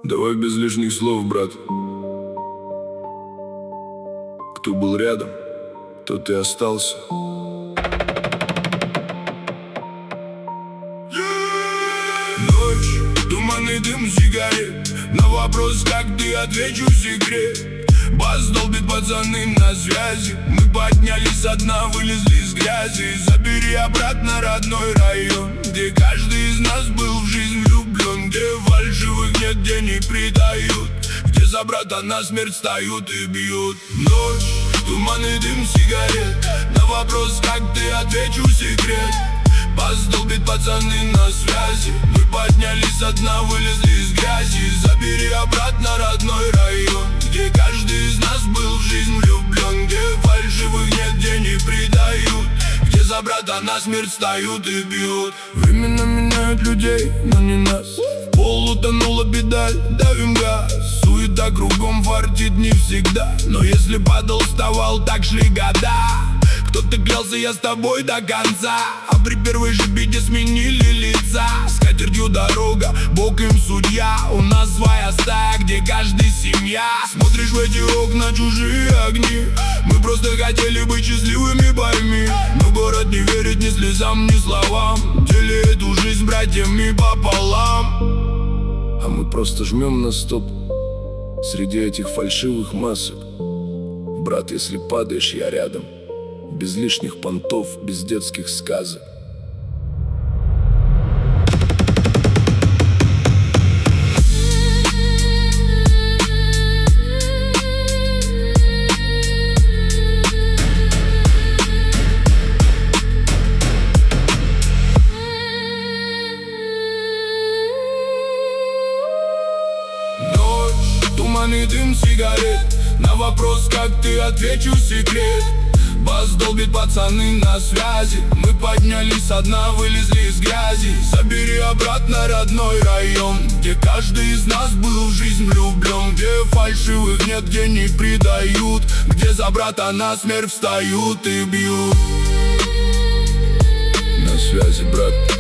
Давай без лишних слов, брат. Кто был рядом, тот и остался. Ночь, туманный дым сигарет. На вопрос, как ты, отвечу секрет. Бас долбит, пацаны на связи. Мы поднялись со дна, вылезли из грязи. Забери обратно родной район, где каждый из нас был в жизнь влюблен, где фальшивых нет, где не предают, где за брата насмерть встают и бьют. Ночь, туманный дым сигарет. На вопрос, как ты, отвечу секрет. Бас долбит, пацаны на связи. Мы поднялись со дна, вылезли из грязи. Забери обратно родной район, где каждый из нас был в жизнь влюблен, где фальшивых нет, где не предают, где за брата насмерть встают и бьют. Времена меняют людей, но не нас. В пол утонула педаль, давим газ. Суета кругом, фартит не всегда, но если падал, вставал, так шли года. Кто-то клялся, я с тобой до конца, а при первой же беде сменили лица. С катертью дорога, Бог им судья. У нас своя стая, где каждый семья. Смотришь в эти окна, чужие огни. Мы просто хотели быть счастливыми, пойми. Но город не верит ни слезам, ни словам. Делит эту жизнь братьями пополам. А мы просто жмем на стоп среди этих фальшивых масок. Брат, если падаешь, я рядом. Без лишних понтов, без детских сказок. Ночь, туманный дым сигарет. На вопрос, как ты, отвечу секрет. Бас долбит, пацаны на связи. Мы поднялись со дна, вылезли из грязи. Забери обратно родной район, где каждый из нас был в жизнь влюблен, где фальшивых нет, где не предают, где за брата насмерть встают и бьют. На связи, брат.